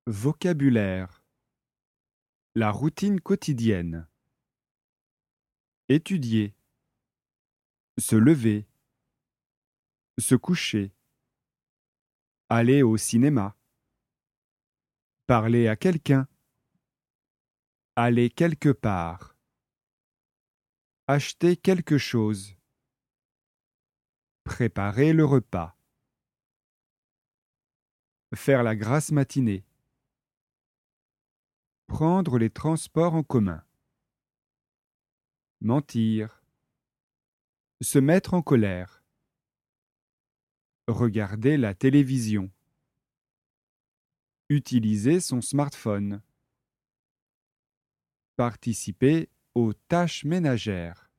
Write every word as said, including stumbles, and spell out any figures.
Vocabulaire. La routine quotidienne. Étudier. Se lever. Se coucher. Aller au cinéma. Parler à quelqu'un. Aller quelque part. Acheter quelque chose. Préparer le repas. Faire la grasse matinée. Prendre les transports en commun. Mentir. Se mettre en colère. Regarder la télévision. Utiliser son smartphone. Participer aux tâches ménagères.